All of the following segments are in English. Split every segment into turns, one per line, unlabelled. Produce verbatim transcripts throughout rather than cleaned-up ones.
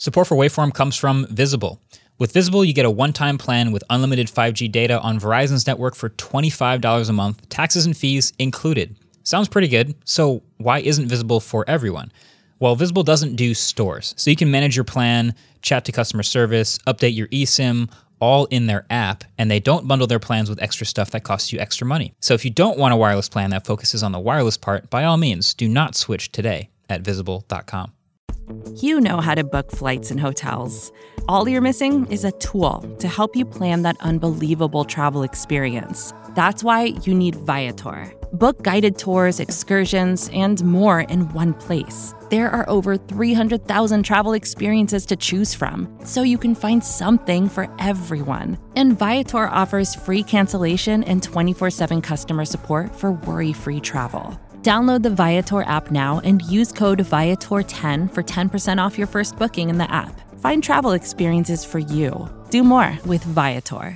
Support for Waveform comes from Visible. With Visible, you get a one-time plan with unlimited five G data on Verizon's network for twenty-five dollars a month, taxes and fees included. Sounds pretty good, so why isn't Visible for everyone? Well, Visible doesn't do stores, so you can manage your plan, chat to customer service, update your eSIM, all in their app, and they don't bundle their plans with extra stuff that costs you extra money. So if you don't want a wireless plan that focuses on the wireless part, by all means, do not switch today at visible dot com.
You know how to book flights and hotels. All you're missing is a tool to help you plan that unbelievable travel experience. That's why you need Viator. Book guided tours, excursions, and more in one place. There are over three hundred thousand travel experiences to choose from, so you can find something for everyone. And Viator offers free cancellation and twenty-four seven customer support for worry-free travel. Download the Viator app now and use code Viator ten for ten percent off your first booking in the app. Find travel experiences for you. Do more with Viator.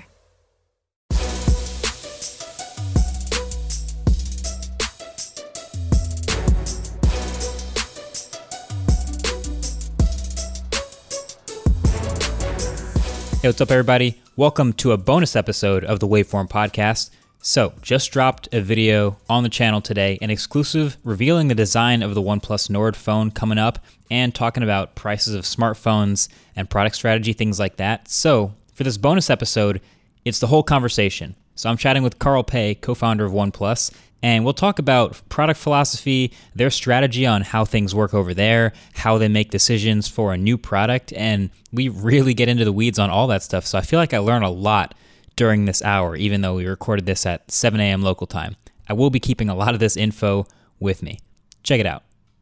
Hey, what's up, everybody? Welcome to a bonus episode of the Waveform Podcast. So, just dropped a video on the channel today, an exclusive revealing the design of the OnePlus Nord phone coming up and talking about prices of smartphones and product strategy, things like that. So, for this bonus episode, it's the whole conversation. So, I'm chatting with Carl Pei, co-founder of OnePlus, and we'll talk about product philosophy, their strategy on how things work over there, how they make decisions for a new product, and we really get into the weeds on all that stuff. So, I feel like I learned a lot during this hour, even though we recorded this at seven a.m. local time. I will be keeping a lot of this info with me. Check it out.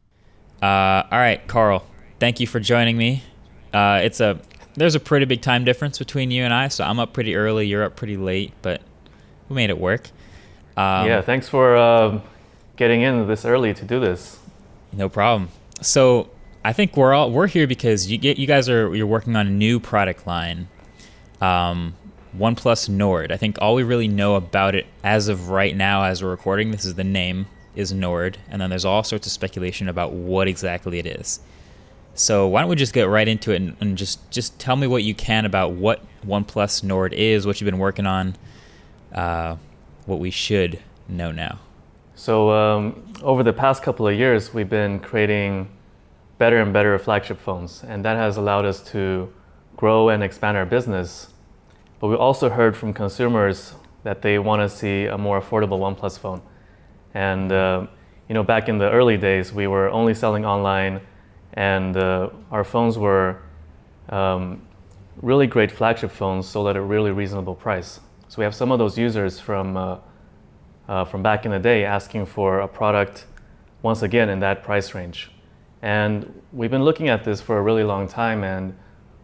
Uh, all right, Carl, thank you for joining me. Uh, it's a there's a pretty big time difference between you and I, so I'm up pretty early, you're up pretty late, but we made it work. Um,
yeah, thanks for uh, getting in this early to do this.
No problem. So I think we're all we're here because you get you guys are you're working on a new product line. Um, OnePlus Nord. I think all we really know about it as of right now, as we're recording, this is the name, is Nord, and then there's all sorts of speculation about what exactly it is. So why don't we just get right into it and, and just, just tell me what you can about what OnePlus Nord is, what you've been working on, uh, what we should know now.
So um, over the past couple of years, we've been creating better and better flagship phones, and that has allowed us to grow and expand our business. But we also heard from consumers that they want to see a more affordable OnePlus phone. And uh, you know, back in the early days, we were only selling online, and uh, our phones were um, really great flagship phones sold at a really reasonable price. So we have some of those users from uh, uh, from back in the day asking for a product once again in that price range. And we've been looking at this for a really long time, and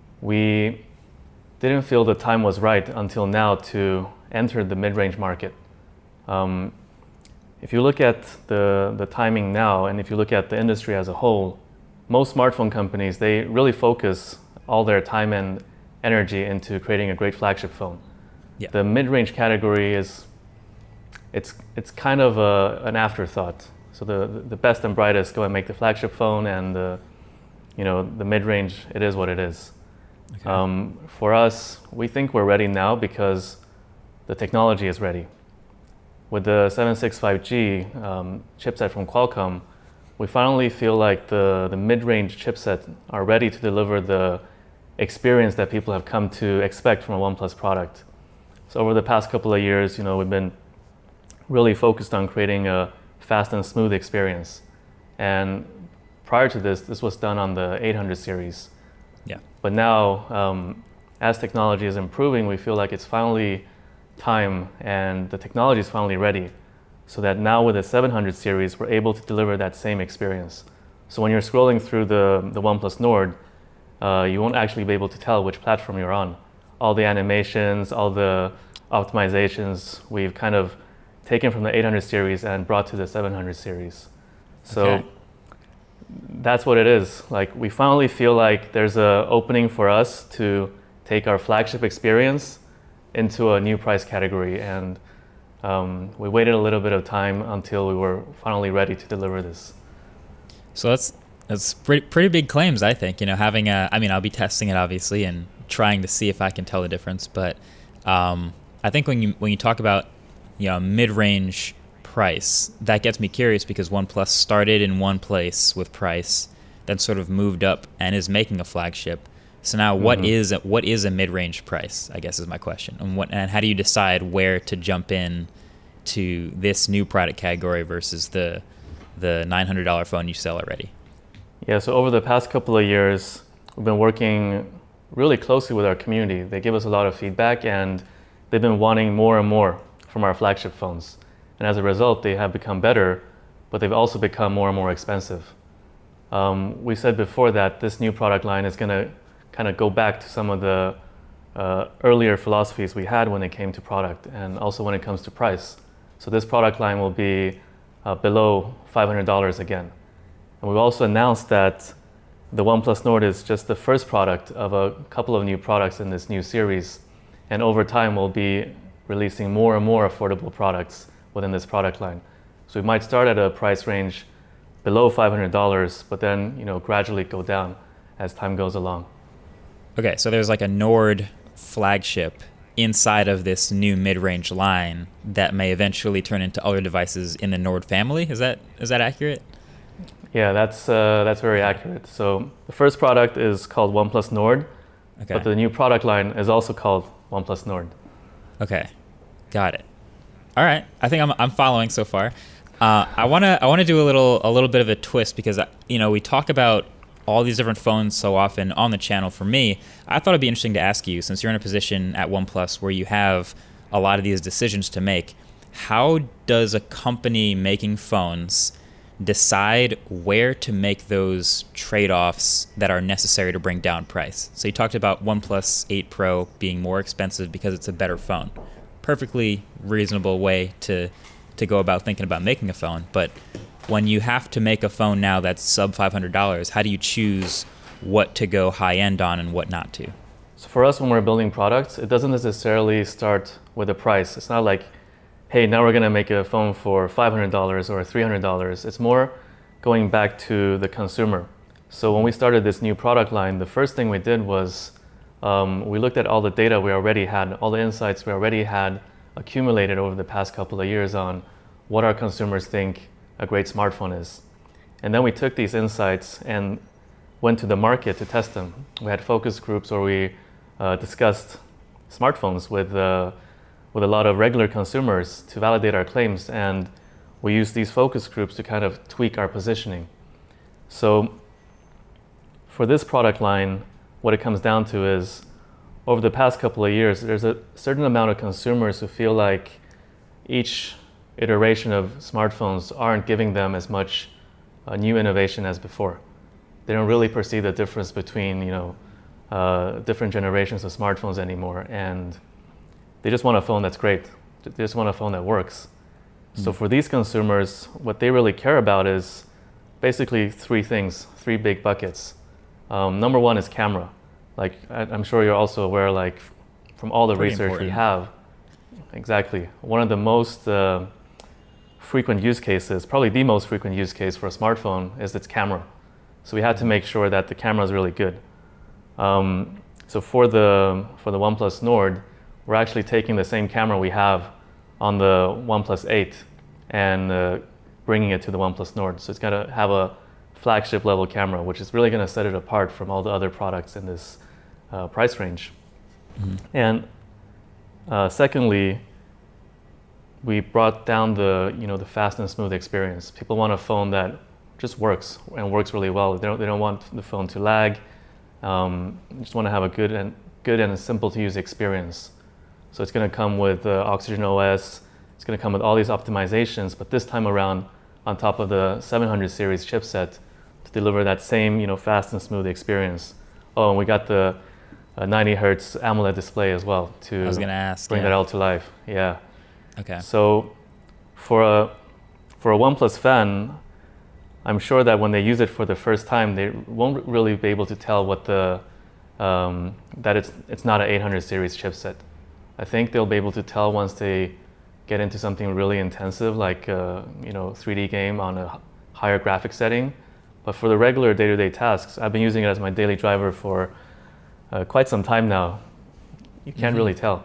we didn't feel the time was right until now to enter the mid-range market. Um, if you look at the, the timing now, and if you look at the industry as a whole, most smartphone companies, they really focus all their time and energy into creating a great flagship phone.
Yeah.
The mid-range category is, it's it's kind of a, an afterthought. So the, the best and brightest go and make the flagship phone, and the, you know, the mid-range, it is what it is. Okay. Um, for us, we think we're ready now because the technology is ready. With the seven sixty-five G um, chipset from Qualcomm, we finally feel like the, the mid-range chipset are ready to deliver the experience that people have come to expect from a OnePlus product. So over the past couple of years, you know, we've been really focused on creating a fast and smooth experience. And prior to this, this was done on the eight hundred series.
Yeah.
But now, um, as technology is improving, we feel like it's finally time and the technology is finally ready. So that now with the seven hundred series, we're able to deliver that same experience. So when you're scrolling through the, the OnePlus Nord, uh, you won't actually be able to tell which platform you're on. All the animations, all the optimizations, we've kind of taken from the eight hundred series and brought to the seven hundred series. So. Okay. That's what it is. Like, we finally feel like there's an opening for us to take our flagship experience into a new price category, and um, we waited a little bit of time until we were finally ready to deliver this.
So let's That's pretty pretty big claims, I think. You know, having a, I mean, I'll be testing it obviously and trying to see if I can tell the difference. But um, I think when you when you talk about, you know, mid-range price, that gets me curious because OnePlus started in one place with price, then sort of moved up and is making a flagship. So now, what mm-hmm. is a, what is a mid-range price? I guess is my question. And what and how do you decide where to jump in to this new product category versus the the nine hundred dollars phone you sell already?
Yeah, so over the past couple of years, we've been working really closely with our community. They give us a lot of feedback, and they've been wanting more and more from our flagship phones. And as a result, they have become better, but they've also become more and more expensive. Um, we said before that this new product line is going to kind of go back to some of the uh, earlier philosophies we had when it came to product, and also when it comes to price. So this product line will be uh, below five hundred dollars again. And we've also announced that the OnePlus Nord is just the first product of a couple of new products in this new series. And over time, we'll be releasing more and more affordable products within this product line. So we might start at a price range below five hundred dollars, but then, you know, gradually go down as time goes along.
Okay, so there's like a Nord flagship inside of this new mid-range line that may eventually turn into other devices in the Nord family. Is that is that accurate?
Yeah, that's uh, that's very accurate. So the first product is called OnePlus Nord, okay. But the new product line is also called OnePlus Nord.
Okay, got it. All right, I think I'm I'm following so far. Uh, I wanna I wanna do a little a little bit of a twist because you know we talk about all these different phones so often on the channel. For me, I thought it'd be interesting to ask you, since you're in a position at OnePlus where you have a lot of these decisions to make, how does a company making phones decide where to make those trade-offs that are necessary to bring down price? So you talked about OnePlus eight Pro being more expensive because it's a better phone. Perfectly reasonable way to to go about thinking about making a phone. But when you have to make a phone now that's sub five hundred dollars, how do you choose what to go high-end on and what not to?
So for us, when we're building products, it doesn't necessarily start with a price. It's not like, hey, now we're going to make a phone for five hundred dollars or three hundred dollars. It's more going back to the consumer. So when we started this new product line, the first thing we did was um, we looked at all the data we already had, all the insights we already had accumulated over the past couple of years on what our consumers think a great smartphone is. And then we took these insights and went to the market to test them. We had focus groups where we uh, discussed smartphones with uh, with a lot of regular consumers to validate our claims, and we use these focus groups to kind of tweak our positioning. So for this product line, what it comes down to is, over the past couple of years, there's a certain amount of consumers who feel like each iteration of smartphones aren't giving them as much uh, new innovation as before. They don't really perceive the difference between, you know, uh, different generations of smartphones anymore, and they just want a phone that's great. They just want a phone that works. Mm. So for these consumers, what they really care about is basically three things, three big buckets. Um, number one is camera. Like I, I'm sure you're also aware, like from all the
Pretty
research
important.
we have, exactly. One of the most uh, frequent use cases, probably the most frequent use case for a smartphone is its camera. So we had to make sure that the camera is really good. Um, so for the for the OnePlus Nord, we're actually taking the same camera we have on the OnePlus eight and uh, bringing it to the OnePlus Nord. So it's going to have a flagship level camera, which is really going to set it apart from all the other products in this uh, price range. Mm-hmm. And uh, secondly, we brought down the you know the fast and smooth experience. People want a phone that just works and works really well. They don't they don't want the phone to lag. Um, just want to have a good and good and simple to use experience. So it's going to come with uh, Oxygen O S. It's going to come with all these optimizations, but this time around on top of the seven hundred series chipset to deliver that same, you know, fast and smooth experience. Oh, and we got the uh, ninety hertz AMOLED display as well to
I was gonna ask,
bring
yeah.
that all to life. Yeah.
Okay.
So for a for a OnePlus fan, I'm sure that when they use it for the first time, they won't really be able to tell what the um, that it's it's not an eight hundred series chipset. I think they'll be able to tell once they get into something really intensive, like uh, you know, three D game on a higher graphic setting. But for the regular day-to-day tasks, I've been using it as my daily driver for uh, quite some time now. You can't mm-hmm. really tell.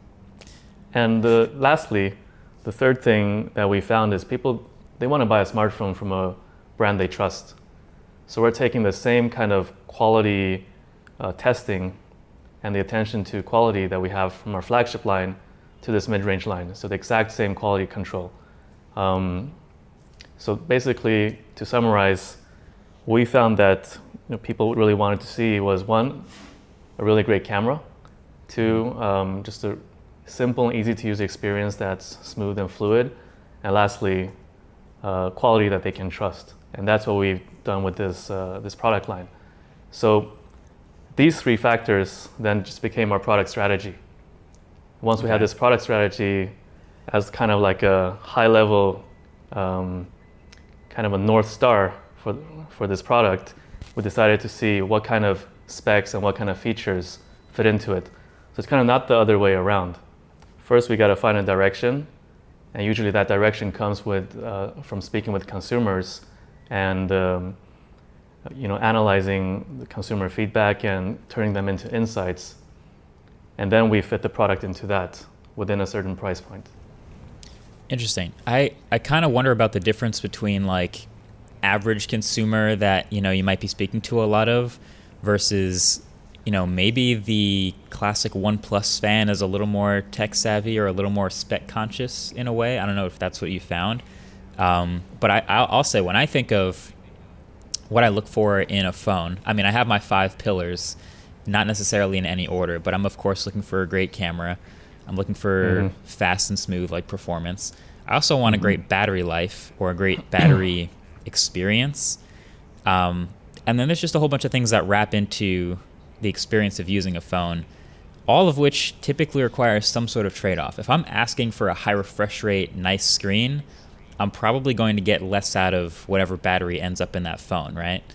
And uh, lastly, the third thing that we found is people, they want to buy a smartphone from a brand they trust. So we're taking the same kind of quality uh, testing and the attention to quality that we have from our flagship line to this mid-range line. So the exact same quality control. Um, so basically, to summarize, we found that you know, people really wanted to see was one, a really great camera, two, um, just a simple and easy to use experience that's smooth and fluid, and lastly, uh, quality that they can trust. And that's what we've done with this uh, this product line. So these three factors then just became our product strategy. Once we okay. had this product strategy as kind of like a high level, um, kind of a North Star for for this product, we decided to see what kind of specs and what kind of features fit into it. So it's kind of not the other way around. First, we got to find a direction, and usually that direction comes with uh, from speaking with consumers and um, you know analyzing the consumer feedback and turning them into insights, and then we fit the product into that within a certain price point.
Interesting. I, I kind of wonder about the difference between like average consumer that you know you might be speaking to a lot of versus you know maybe the classic OnePlus fan is a little more tech savvy or a little more spec conscious in a way. I don't know if that's what you found. Um, but I, I'll say when I think of what I look for in a phone, I mean, I have my five pillars, not necessarily in any order, but I'm of course looking for a great camera. I'm looking for mm-hmm. fast and smooth like performance. I also want mm-hmm. a great battery life or a great battery experience. Um, and then there's just a whole bunch of things that wrap into the experience of using a phone, all of which typically requires some sort of trade-off. If I'm asking for a high refresh rate, nice screen, I'm probably going to get less out of whatever battery ends up in that phone, right?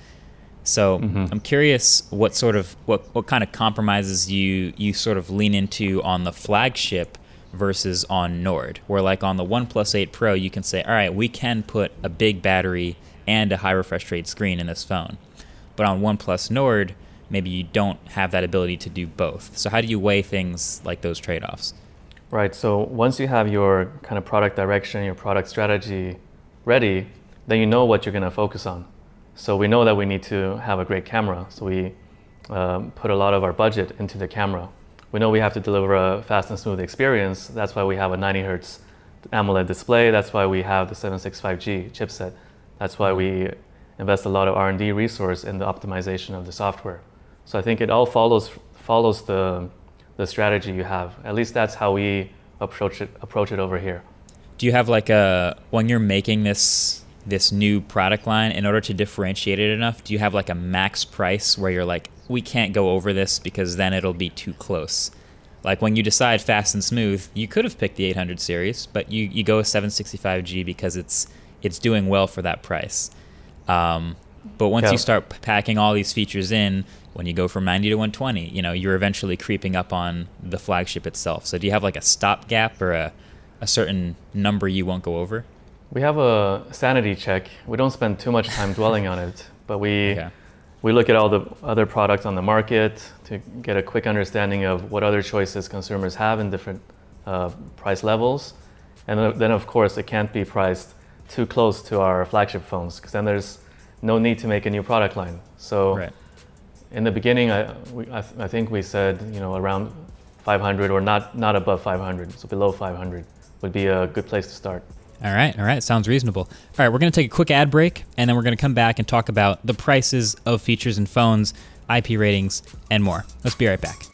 So mm-hmm. I'm curious what sort of what, what kind of compromises you you sort of lean into on the flagship versus on Nord, where like on the OnePlus eight Pro you can say, all right, we can put a big battery and a high refresh rate screen in this phone. But on OnePlus Nord, maybe you don't have that ability to do both. So how do you weigh things like those trade-offs?
Right, so once you have your kind of product direction, your product strategy ready, then you know what you're going to focus on. So we know that we need to have a great camera, so we um, put a lot of our budget into the camera. We know we have to deliver a fast and smooth experience. That's why we have a ninety hertz AMOLED display. That's why we have the seven sixty-five G chipset. That's why we invest a lot of R and D resource in the optimization of the software. So I think it all follows follows the the strategy you have. At least that's how we approach it approach it over here.
Do you have like a, when you're making this this new product line, in order to differentiate it enough, do you have like a max price where you're like, we can't go over this because then it'll be too close? Like when you decide fast and smooth, you could have picked the eight hundred series, but you, you go with seven sixty-five G because it's it's doing well for that price. Um, but once yeah. you start packing all these features in, when you go from ninety to one twenty, you know, you're eventually creeping up on the flagship itself. So do you have like a stopgap or a, a certain number you won't go over?
We have a sanity check. We don't spend too much time dwelling on it, but we okay. we look at all the other products on the market to get a quick understanding of what other choices consumers have in different uh, price levels. And then of course it can't be priced too close to our flagship phones, because then there's no need to make a new product line. So right. in the beginning, I, we, I, th- I think we said, you know, around five hundred or not not above five hundred, so below five hundred would be a good place to start.
All right, all right, sounds reasonable. All right, we're going to take a quick ad break, and then we're going to come back and talk about the prices of features and phones, I P ratings, and more. Let's be right back.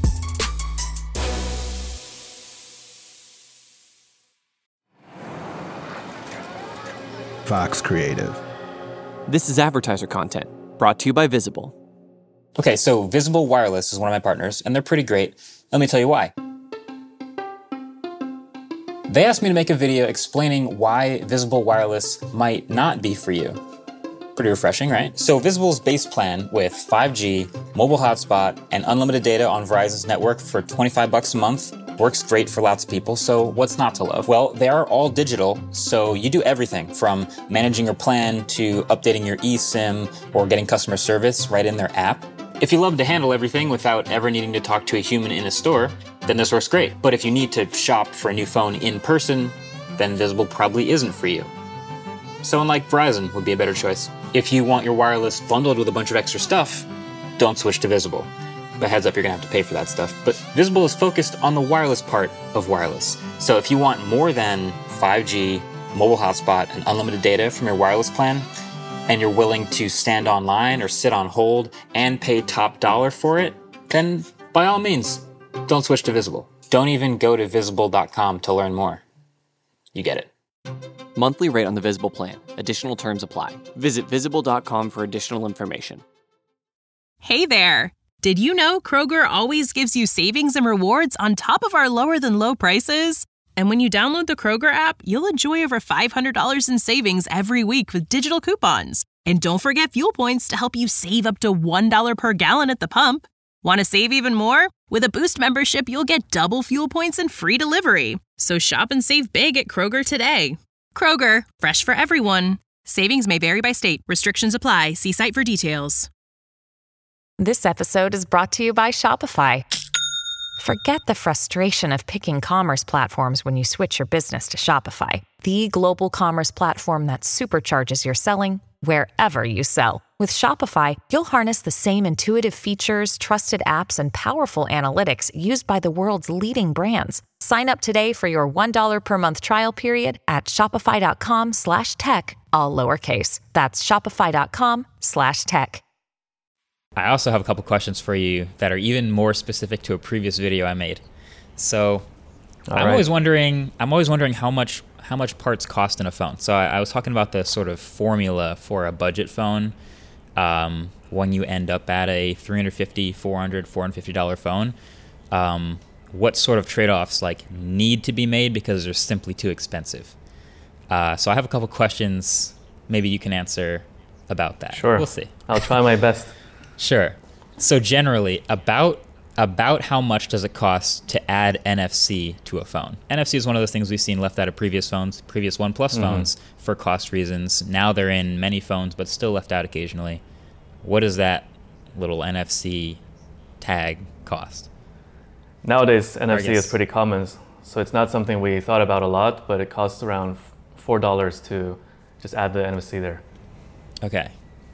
Fox Creative.
This is advertiser content brought to you by Visible.
Okay, so Visible Wireless is one of my partners, and they're pretty great. Let me tell you why. They asked me to make a video explaining why Visible Wireless might not be for you. Pretty refreshing, right? So Visible's base plan with five G, mobile hotspot, and unlimited data on Verizon's network for twenty-five bucks a month works great for lots of people, so what's not to love? Well, they are all digital, so you do everything from managing your plan to updating your eSIM or getting customer service right in their app. If you love to handle everything without ever needing to talk to a human in a store, then this works great. But if you need to shop for a new phone in person, then Visible probably isn't for you. Someone like Verizon would be a better choice. If you want your wireless bundled with a bunch of extra stuff, don't switch to Visible. But heads up, you're gonna have to pay for that stuff. But Visible is focused on the wireless part of wireless. So if you want more than five G, mobile hotspot, and unlimited data from your wireless plan, and you're willing to stand online or sit on hold and pay top dollar for it, then by all means, don't switch to Visible. Don't even go to visible dot com to learn more. You get it.
Monthly rate on the Visible plan. Additional terms apply. Visit visible dot com for additional information.
Hey there! Did you know Kroger always gives you savings and rewards on top of our lower than low prices? And when you download the Kroger app, you'll enjoy over five hundred dollars in savings every week with digital coupons. And don't forget fuel points to help you save up to one dollar per gallon at the pump. Want to save even more? With a Boost membership, you'll get double fuel points and free delivery. So shop and save big at Kroger today. Kroger, fresh for everyone. Savings may vary by state. Restrictions apply. See site for details.
This episode is brought to you by Shopify. Forget the frustration of picking commerce platforms when you switch your business to Shopify, the global commerce platform that supercharges your selling wherever you sell. With Shopify, you'll harness the same intuitive features, trusted apps, and powerful analytics used by the world's leading brands. Sign up today for your one dollar per month trial period at shopify.com slash tech, all lowercase. That's shopify.com slash tech.
I also have a couple questions for you that are even more specific to a previous video I made. So
All
I'm
right.
always wondering, I'm always wondering how much how much parts cost in a phone. So I, I was talking about the sort of formula for a budget phone. Um, when you end up at a three hundred fifty dollars, four hundred dollars, four hundred fifty dollars phone, um, what sort of trade-offs like need to be made because they're simply too expensive? Uh, so I have a couple questions. Maybe you can answer about that.
Sure.
We'll see.
I'll try my best.
Sure. So generally, about about how much does it cost to add N F C to a phone? N F C is one of those things we've seen left out of previous phones, previous OnePlus mm-hmm. phones for cost reasons. Now they're in many phones, but still left out occasionally. What does that little N F C tag cost?
Nowadays, N F C
guess-
is pretty common, so it's not something we thought about a lot, but it costs around four dollars to just add the N F C there.
Okay.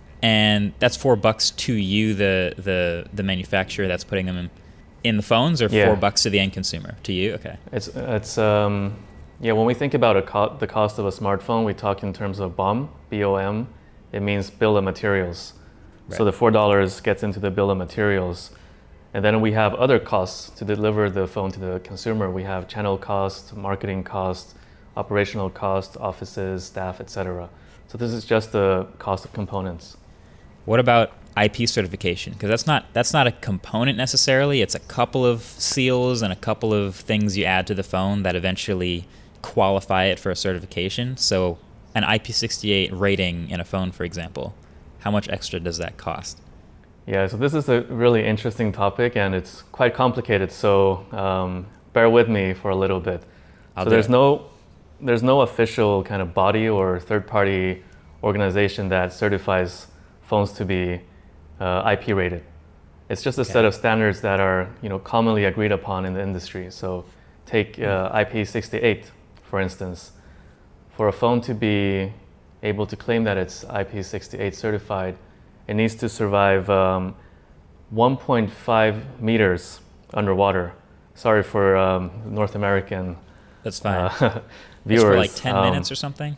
And that's four bucks to you, the the the manufacturer that's putting them in, in the phones, or
Yeah.
four bucks to the end consumer? To you, okay.
It's it's um yeah. When we think about a co- the cost of a smartphone, we talk in terms of B O M, B O M. It means bill of materials.
Right.
So the four dollars gets into the bill of materials, and then we have other costs to deliver the phone to the consumer. We have channel costs, marketing costs, operational costs, offices, staff, et cetera. So this is just the cost of components.
What about I P certification? Because that's not that's not a component necessarily. It's a couple of seals and a couple of things you add to the phone that eventually qualify it for a certification. So an I P sixty-eight rating in a phone, for example, how much extra does that cost?
Yeah, so this is a really interesting topic, and it's quite complicated. So um, bear with me for a little bit.
I'll
so
do
there's
it.
no there's no official kind of body or third-party organization that certifies phones to be uh, I P rated. It's just a
Okay.
set of standards that are, you know, commonly agreed upon in the industry. So take uh, I P sixty-eight, for instance. For a phone to be able to claim that it's I P sixty-eight certified, it needs to survive um, one point five meters underwater. Sorry for um, North American
That's fine.
uh,
It's
viewers.
for like ten
Um,
minutes or something?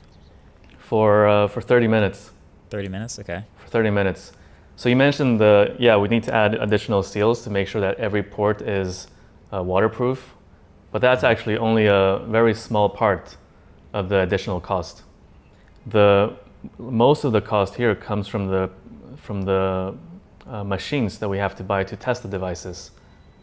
For uh, for thirty minutes.
thirty minutes? Okay.
For thirty minutes. So you mentioned the, yeah, we need to add additional seals to make sure that every port is uh, waterproof, but that's actually only a very small part of the additional cost. The most of the cost here comes from the from the uh, machines that we have to buy to test the devices.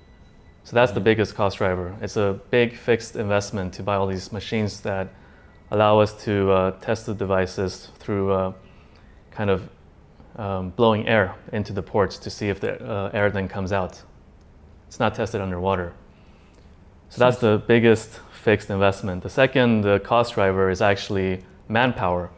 So that's the biggest cost driver. It's a big fixed investment to buy all these machines that allow us to uh, test the devices through uh, kind of um, blowing air into the ports to see if the uh, air then comes out. It's not tested underwater. So that's the biggest fixed investment. The second uh, cost driver is actually manpower.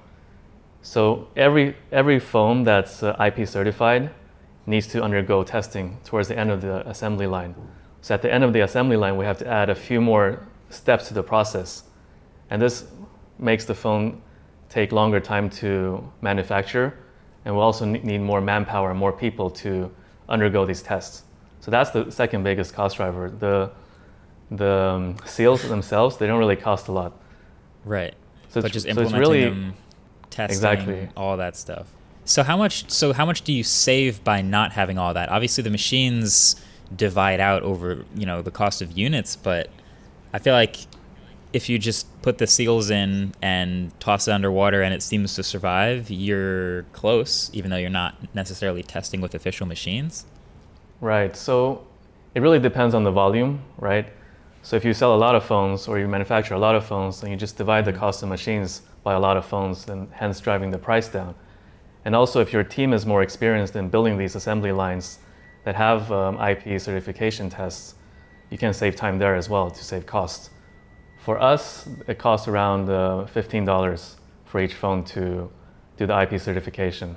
So every every phone that's uh, I P certified needs to undergo testing towards the end of the assembly line. So at the end of the assembly line, we have to add a few more steps to the process. And this makes the phone take longer time to manufacture, and we'll also need more manpower, more people to undergo these tests. So that's the second biggest cost driver. The the um, seals themselves, they don't really cost a lot.
Right.
So
but
it's,
just
so
implementing
it's really,
them, testing,
exactly.
all that stuff. So how much so how much do you save by not having all that? Obviously the machines divide out over, you know, the cost of units, but I feel like if you just put the seals in and toss it underwater and it seems to survive, you're close, even though you're not necessarily testing with official machines.
Right. So it really depends on the volume, right? So if you sell a lot of phones or you manufacture a lot of phones, then you just divide the cost of machines by a lot of phones, and hence driving the price down. And also if your team is more experienced in building these assembly lines that have um, I P certification tests, you can save time there as well to save costs. For us, it costs around uh, fifteen dollars for each phone to do the I P certification.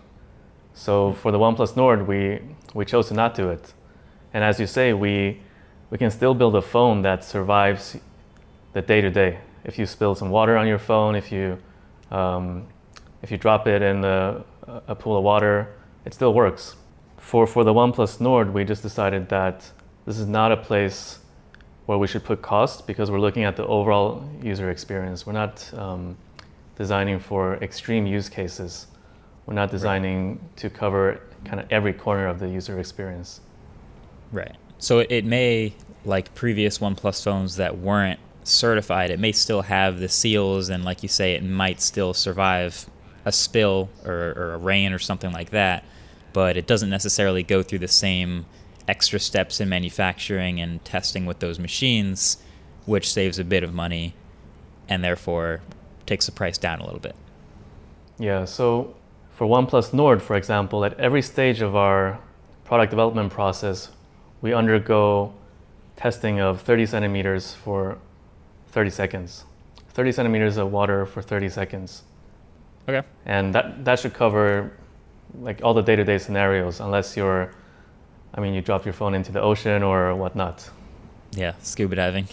So for the OnePlus Nord, we, we chose to not do it. And as you say, we, we can still build a phone that survives the day-to-day. If you spill some water on your phone, if you, um, if you drop it in a, a pool of water, it still works. For, for the OnePlus Nord, we just decided that this is not a place where we should put cost, because we're looking at the overall user experience. We're not um, designing for extreme use cases. We're not designing right. to cover kind of every corner of the user experience.
Right. So it may, like previous OnePlus phones that weren't certified, it may still have the seals, and like you say, it might still survive a spill or, or a rain or something like that, but it doesn't necessarily go through the same extra steps in manufacturing and testing with those machines, which saves a bit of money and therefore takes the price down a little bit.
Yeah, so for OnePlus Nord, for example, at every stage of our product development process, we undergo testing of thirty centimeters for thirty seconds. thirty centimeters of water for thirty seconds.
Okay.
And that, that should cover like all the day-to-day scenarios, unless you're I mean, you drop your phone into the ocean or whatnot.
Yeah, scuba diving.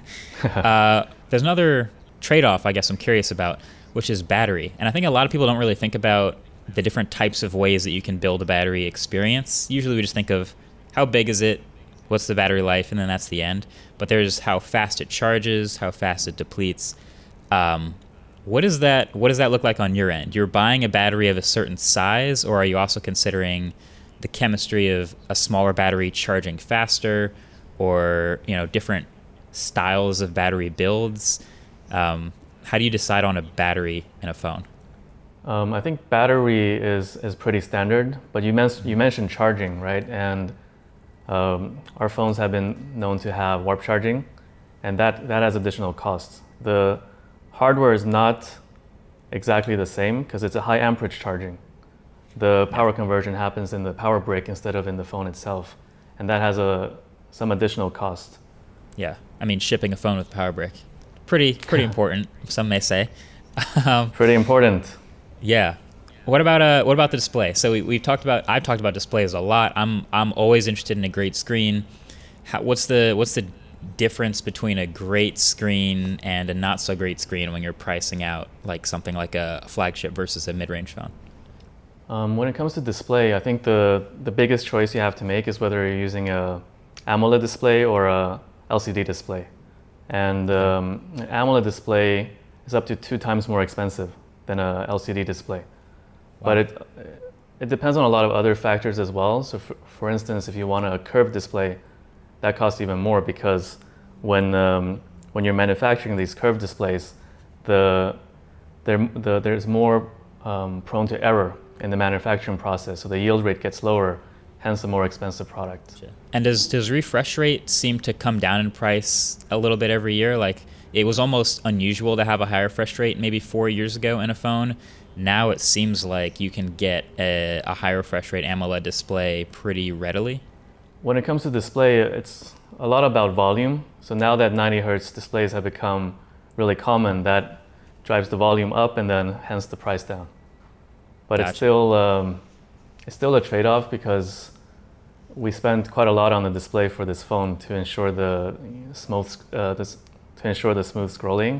uh, there's another trade-off I guess I'm curious about, which is battery. And I think a lot of people don't really think about the different types of ways that you can build a battery experience. Usually we just think of how big is it, what's the battery life, and then that's the end. But there's how fast it charges, how fast it depletes. Um, what is that? What does that look like on your end? You're buying a battery of a certain size, or are you also considering the chemistry of a smaller battery charging faster, or you know different styles of battery builds? Um, how do you decide on a battery in a phone?
Um, I think battery is is pretty standard, but you, men- you mentioned charging, right? And um, our phones have been known to have warp charging, and that, that has additional costs. The hardware is not exactly the same because it's a high amperage charging. The power conversion happens in the power brick instead of in the phone itself, and that has a some additional cost.
Yeah, I mean shipping a phone with power brick, pretty pretty important. Some may say. um,
pretty important.
Yeah. What about uh what about the display? So we we've talked about I've talked about displays a lot. I'm I'm always interested in a great screen. How, what's the what's the difference between a great screen and a not so great screen when you're pricing out like something like a flagship versus a mid-range phone?
Um, when it comes to display, I think the, the biggest choice you have to make is whether you're using a AMOLED display or a L C D display. And um, an AMOLED display is up to two times more expensive than a L C D display. Wow. But it it depends on a lot of other factors as well. So for, for instance, if you want a curved display, that costs even more because when um, when you're manufacturing these curved displays, the, the there's more um, prone to error in the manufacturing process, so the yield rate gets lower, hence a more expensive product.
And does does refresh rate seem to come down in price a little bit every year? Like it was almost unusual to have a higher refresh rate maybe four years ago in a phone. Now it seems like you can get a, a high refresh rate AMOLED display pretty readily.
when it comes to display, it's a lot about volume. So now that ninety hertz displays have become really common, that drives the volume up and then hence the price down. But
Gotcha.
it's still um, it's still a trade-off because we spend quite a lot on the display for this phone to ensure the smooth uh, this, to ensure the smooth scrolling.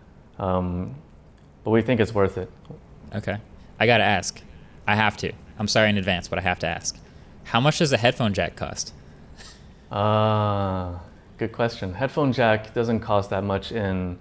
Um, but we think it's worth it.
Okay. I gotta ask. I have to. I'm sorry in advance, but I have to ask. How much does a headphone jack cost?
Ah, uh, good question. Headphone jack doesn't cost that much in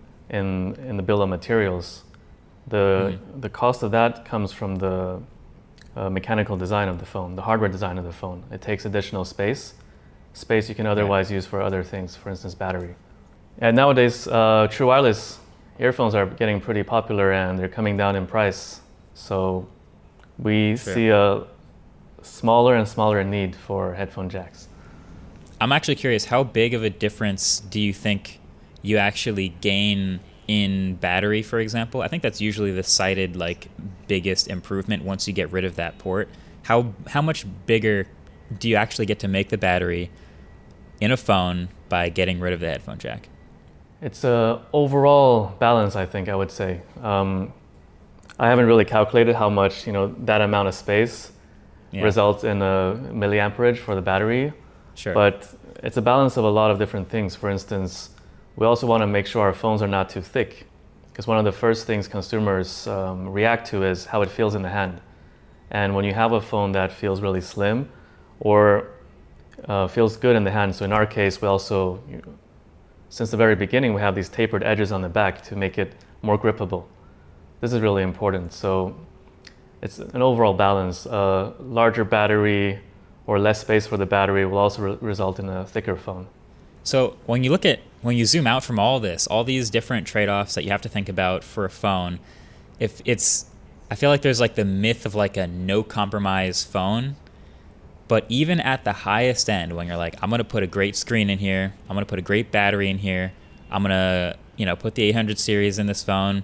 in in the bill of materials. The mm. the cost of that comes from the uh, mechanical design of the phone, the hardware design of the phone. It takes additional space, space you can otherwise right. use for other things, for instance, battery. And nowadays, uh, true wireless earphones are getting pretty popular and they're coming down in price. So we sure. see a smaller and smaller need for headphone jacks.
I'm actually curious, how big of a difference do you think you actually gain in battery, for example? I think that's usually the cited like biggest improvement once you get rid of that port. How how much bigger do you actually get to make the battery in a phone by getting rid of the headphone jack?
It's a overall balance, I think I would say. Um, I haven't really calculated how much, you know, that amount of space yeah. results in a milliamperage for the battery.
Sure.
But it's a balance of a lot of different things. For instance, we also want to make sure our phones are not too thick, because one of the first things consumers um, react to is how it feels in the hand. And when you have a phone that feels really slim or uh, feels good in the hand, so in our case, we also, you know, since the very beginning, we have these tapered edges on the back to make it more grippable. This is really important. So it's an overall balance. A larger battery or less space for the battery will also re- result in a thicker phone.
So when you look at, when you zoom out from all this, all these different trade-offs that you have to think about for a phone, if it's, I feel like there's like the myth of like a no compromise phone, but even at the highest end, when you're like, I'm gonna put a great screen in here, I'm gonna put a great battery in here, I'm gonna, you know, put the eight hundred series in this phone,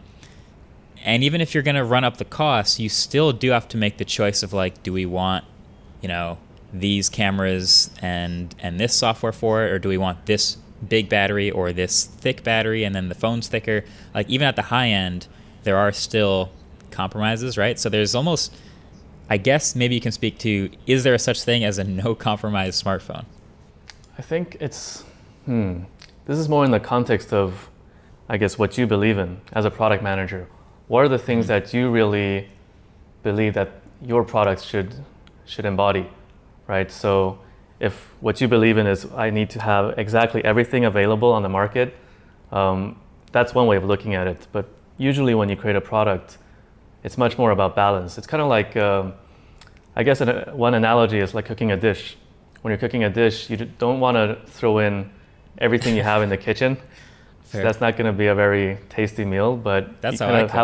and even if you're gonna run up the cost, you still do have to make the choice of like, do we want, you know, these cameras and and this software for it, or do we want this big battery or this thick battery and then the phone's thicker? Like even at the high end, there are still compromises, right? So there's almost, I guess maybe you can speak to, is there a such thing as a no compromise smartphone?
I think it's, hmm, this is more in the context of, I guess, what you believe in as a product manager. What are the things mm-hmm. that you really believe that your products should should embody? Right? So if what you believe in is I need to have exactly everything available on the market, um, that's one way of looking at it. But usually when you create a product, it's much more about balance. It's kind of like, um, I guess an, one analogy is like cooking a dish. When you're cooking a dish, you don't want to throw in everything you have in the kitchen. So that's not going to be a very tasty meal, but
that's
you
how
kind
I
of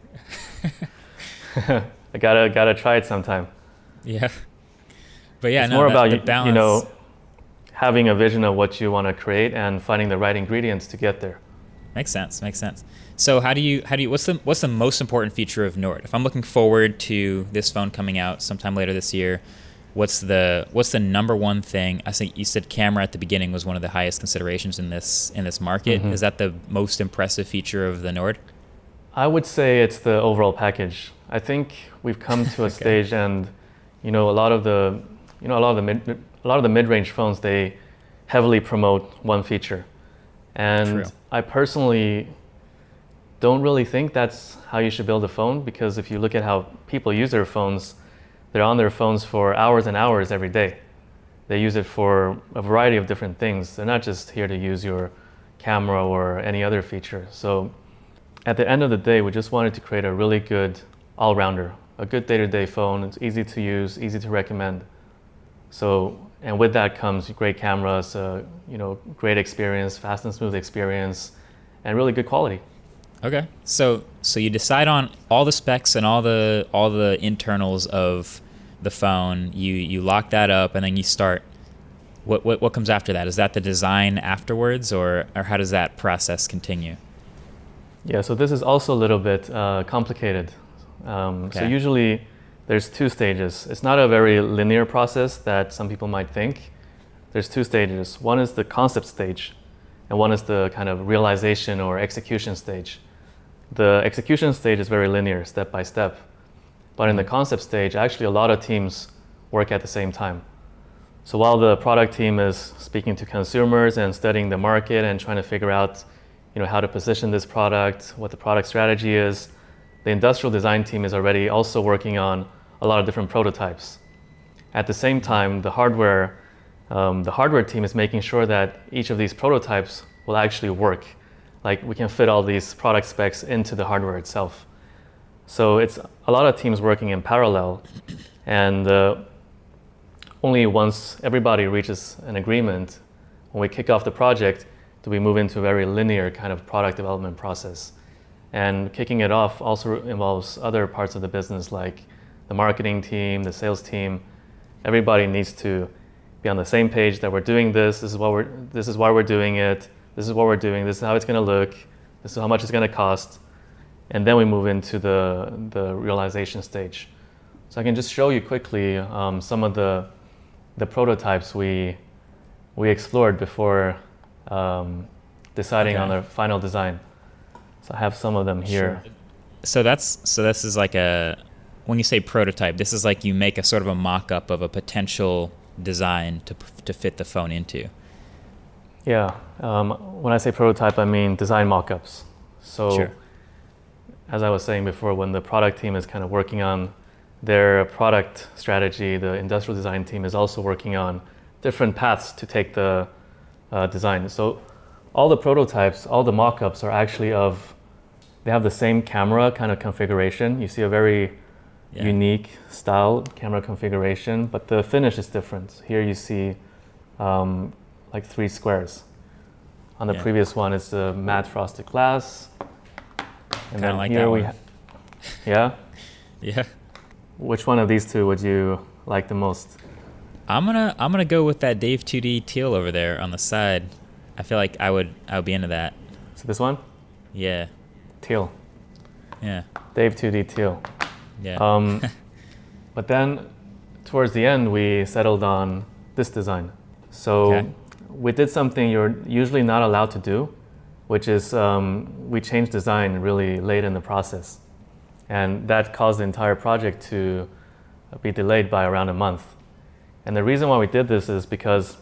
have a, I gotta, gotta try it sometime.
Yeah. But yeah,
it's
no,
more
that,
about
the
you,
balance.
you know, having a vision of what you want to create and finding the right ingredients to get there.
Makes sense. Makes sense. So how do you how do you what's the what's the most important feature of Nord? If I'm looking forward to this phone coming out sometime later this year, what's the what's the number one thing? I think you said camera at the beginning was one of the highest considerations in this in this market. Mm-hmm. Is that the most impressive feature of the Nord?
I would say it's the overall package. I think we've come to a okay. stage, and you know, a lot of the You know, a lot of the mid, a lot of the mid-range phones, they heavily promote one feature, and
True.
I personally don't really think that's how you should build a phone, because if you look at how people use their phones, they're on their phones for hours and hours every day. They use it for a variety of different things. They're not just here to use your camera or any other feature. So at the end of the day, we just wanted to create a really good all-rounder, a good day-to-day phone. It's easy to use, easy to recommend. So, and with that comes great cameras, uh, you know, great experience, fast and smooth experience, and really good quality.
Okay, so so you decide on all the specs and all the all the internals of the phone. You you lock that up, and then you start. What what what comes after that? Is that the design afterwards, or or how does that process continue?
Yeah, so this is also a little bit uh, complicated. Um,
okay.
So usually there's two stages. It's not a very linear process that some people might think. there's two stages. One is the concept stage, and one is the kind of realization or execution stage. The execution stage is very linear, step by step. But in the concept stage, actually a lot of teams work at the same time. So while the product team is speaking to consumers and studying the market and trying to figure out, you know, how to position this product, what the product strategy is, the industrial design team is already also working on a lot of different prototypes. At the same time, the hardware, um, the hardware team is making sure that each of these prototypes will actually work. Like we can fit all these product specs into the hardware itself. So it's a lot of teams working in parallel, and uh, only once everybody reaches an agreement, when we kick off the project, do we move into a very linear kind of product development process. And kicking it off also involves other parts of the business, like the marketing team, the sales team. Everybody needs to be on the same page that we're doing this. This is what we're. This is why we're doing it. This is what we're doing. This is how it's going to look. This is how much it's going to cost. And then we move into the the realization stage. So I can just show you quickly um, some of the the prototypes we we explored before um, deciding
Okay.
on the final design. So I have some of them here.
Sure. So that's so this is like a, when you say prototype, this is like you make a sort of a mock-up of a potential design to to fit the phone into.
Yeah. Um, when I say prototype, I mean design mock-ups. So
Sure.
as I was saying before, when the product team is kind of working on their product strategy, the industrial design team is also working on different paths to take the uh, design. So all the prototypes, all the mock-ups are actually of, they have the same camera kind of configuration. You see a very
Yeah.
unique style camera configuration, but the finish is different. Here you see um, like three squares. On the
Yeah.
previous one, it's the matte frosted glass. And
Kinda
then
like
here
that
we
one.
ha- yeah?
Yeah.
Which one of these two would you like the most?
I'm gonna I'm gonna go with that Dave two D teal over there on the side. I feel like I would I would be into that.
So this one?
Yeah.
Teal.
Yeah.
Dave two D teal.
Yeah.
Um, but then towards the end, we settled on this design. So
Okay.
we did something you're usually not allowed to do, which is um, we changed design really late in the process. And that caused the entire project to be delayed by around a month. And the reason why we did this is because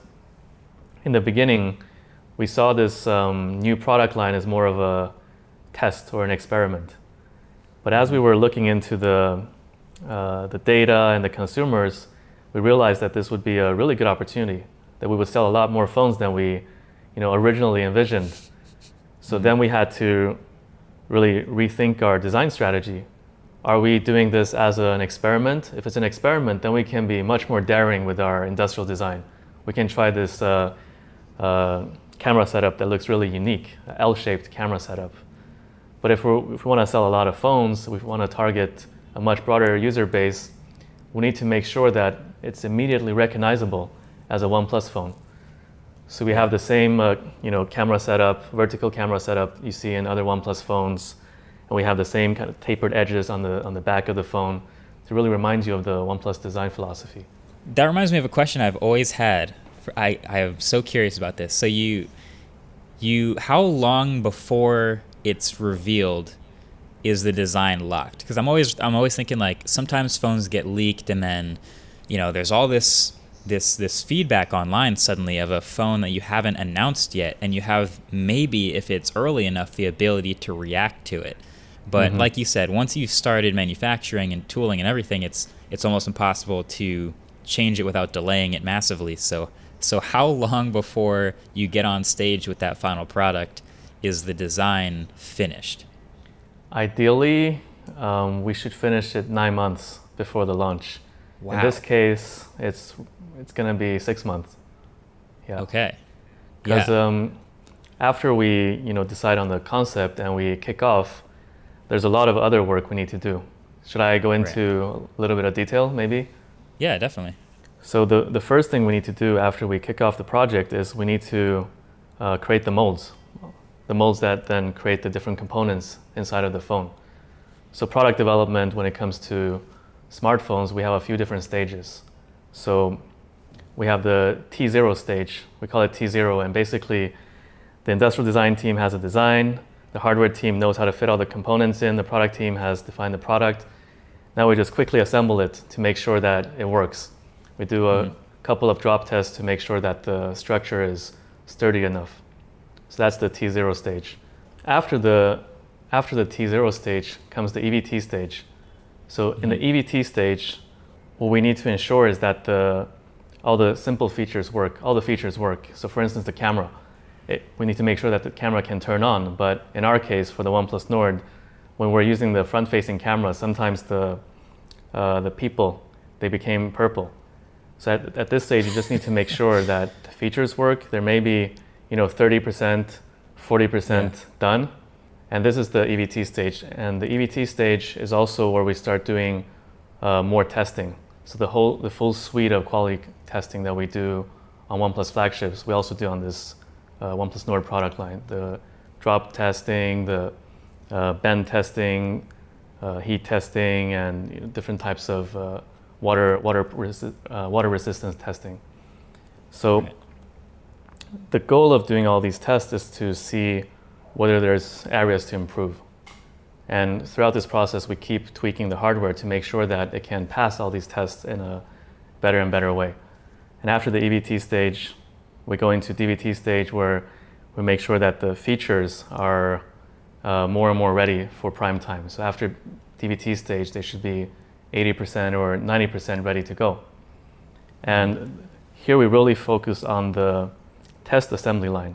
in the beginning, we saw this um, new product line as more of a test or an experiment. But as we were looking into the, uh, the data and the consumers, we realized that this would be a really good opportunity, that we would sell a lot more phones than we you know, originally envisioned. So then we had to really rethink our design strategy. Are we doing this as an experiment? If it's an experiment, then we can be much more daring with our industrial design. We can try this uh, uh, camera setup that looks really unique, an L-shaped camera setup. But if, we're, if we want to sell a lot of phones, we want to target a much broader user base, we need to make sure that it's immediately recognizable as a OnePlus phone. So we have the same uh, you know, camera setup, vertical camera setup you see in other OnePlus phones, and we have the same kind of tapered edges on the, on the back of the phone to really remind you of the OnePlus design philosophy.
That reminds me of a question I've always had. For, I, I am so curious about this. So you, you, how long before it's revealed is the design locked? Because I'm always, I'm always thinking like sometimes phones get leaked and then, you know, there's all this, this, this feedback online suddenly of a phone that you haven't announced yet, and you have maybe, if it's early enough, the ability to react to it. But
Mm-hmm.
like you said, once you've started manufacturing and tooling and everything, it's it's almost impossible to change it without delaying it massively. So so how long before you get on stage with that final product is the design finished?
Ideally, um, we should finish it nine months before the launch.
Wow.
In this case, it's it's going to be six months. Yeah.
Okay.
Because
Yeah.
um, after we you know decide on the concept and we kick off, there's a lot of other work we need to do. Should I go into a little bit of detail, maybe?
Yeah, definitely.
So the, the first thing we need to do after we kick off the project is we need to uh, create the molds. The molds that then create the different components inside of the phone. So product development, when it comes to smartphones, we have a few different stages. So we have the T zero stage. We call it T zero, and basically the industrial design team has a design, the hardware team knows how to fit all the components in, the product team has defined the product. Now we just quickly assemble it to make sure that it works. We do a mm-hmm. couple of drop tests to make sure that the structure is sturdy enough. So that's the T zero stage. After the, after the T zero stage comes the E V T stage. So mm-hmm. in the E V T stage, what we need to ensure is that the, all the simple features work, all the features work. So for instance, the camera. It, we need to make sure that the camera can turn on, but in our case, for the OnePlus Nord, when we're using the front-facing camera, sometimes the, uh, the people, they became purple. So at, at this stage, you just need to make sure that the features work. There may be, you know, thirty percent, forty percent yeah. done. And this is the E V T stage. And the E V T stage is also where we start doing uh, more testing. So the whole, the full suite of quality testing that we do on OnePlus flagships, we also do on this uh, OnePlus Nord product line. The drop testing, the uh, bend testing, uh, heat testing, and you know, different types of uh, water water resi- uh, water resistance testing. So right. the goal of doing all these tests is to see whether there's areas to improve. And throughout this process, we keep tweaking the hardware to make sure that it can pass all these tests in a better and better way. And after the E V T stage, we go into D V T stage where we make sure that the features are uh, more and more ready for prime time. So after D V T stage, they should be eighty percent or ninety percent ready to go. And here we really focus on the test assembly line.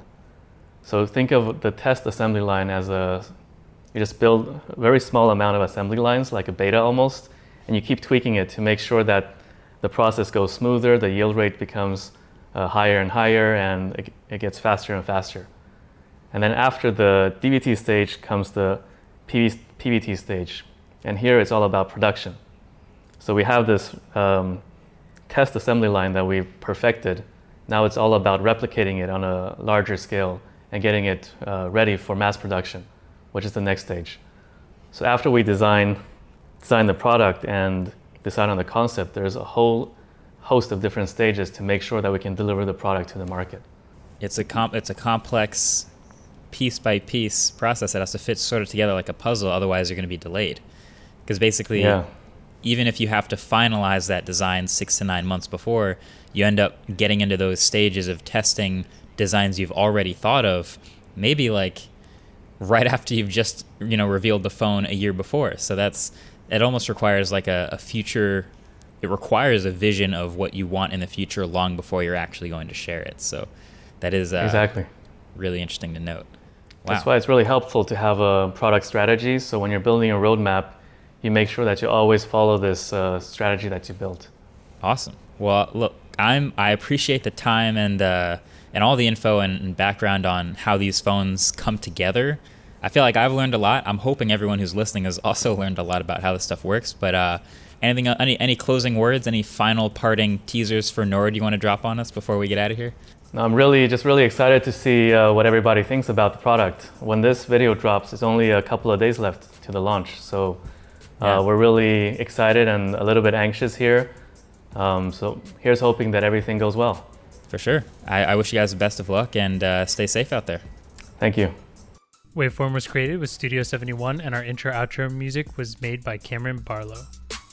So think of the test assembly line as a, you just build a very small amount of assembly lines, like a beta almost, and you keep tweaking it to make sure that the process goes smoother, the yield rate becomes uh, higher and higher, and it, it gets faster and faster. And then after the D V T stage comes the P V T stage. And here it's all about production. So we have this um, test assembly line that we've perfected. Now it's all about replicating it on a larger scale and getting it uh, ready for mass production, which is the next stage. So after we design, design the product and decide on the concept, there's a whole host of different stages to make sure that we can deliver the product to the market.
It's a comp- it's a complex piece by piece process that has to fit sort of together like a puzzle, otherwise you're going to be delayed. Because basically, yeah. even if you have to finalize that design six to nine months before, you end up getting into those stages of testing designs you've already thought of, maybe like right after you've just, you know, revealed the phone a year before. So that's, it almost requires like a, a future, it requires a vision of what you want in the future long before you're actually going to share it. So that is uh,
exactly
really interesting to note. Wow.
That's why it's really helpful to have a product strategy. So when you're building a roadmap, you make sure that you always follow this uh, strategy that you built.
Awesome. Well, look, I'm I appreciate the time and uh, and all the info and, and background on how these phones come together. I feel like I've learned a lot. I'm hoping everyone who's listening has also learned a lot about how this stuff works. But uh, anything, any any closing words, any final parting teasers for Nord you want to drop on us before we get out of here?
No, I'm really just really excited to see uh, what everybody thinks about the product. When this video drops, it's only a couple of days left to the launch. So. Uh, yeah. We're really excited and a little bit anxious here. Um, so here's hoping that everything goes well.
For sure. I, I wish you guys the best of luck and uh, stay safe out there.
Thank you.
Waveform was created with Studio seventy-one, and our intro-outro music was made by Cameron Barlow.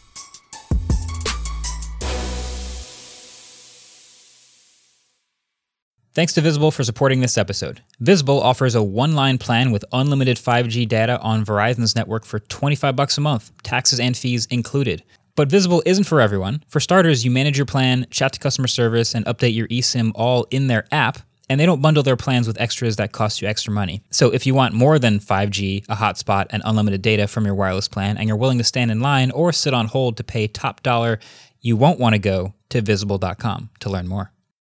Thanks to Visible for supporting this episode. Visible offers a one-line plan with unlimited five G data on Verizon's network for twenty-five bucks a month, taxes and fees included. But Visible isn't for everyone. For starters, you manage your plan, chat to customer service, and update your eSIM all in their app, and they don't bundle their plans with extras that cost you extra money. So if you want more than five G, a hotspot, and unlimited data from your wireless plan, and you're willing to stand in line or sit on hold to pay top dollar, you won't want to go to visible dot com to learn more.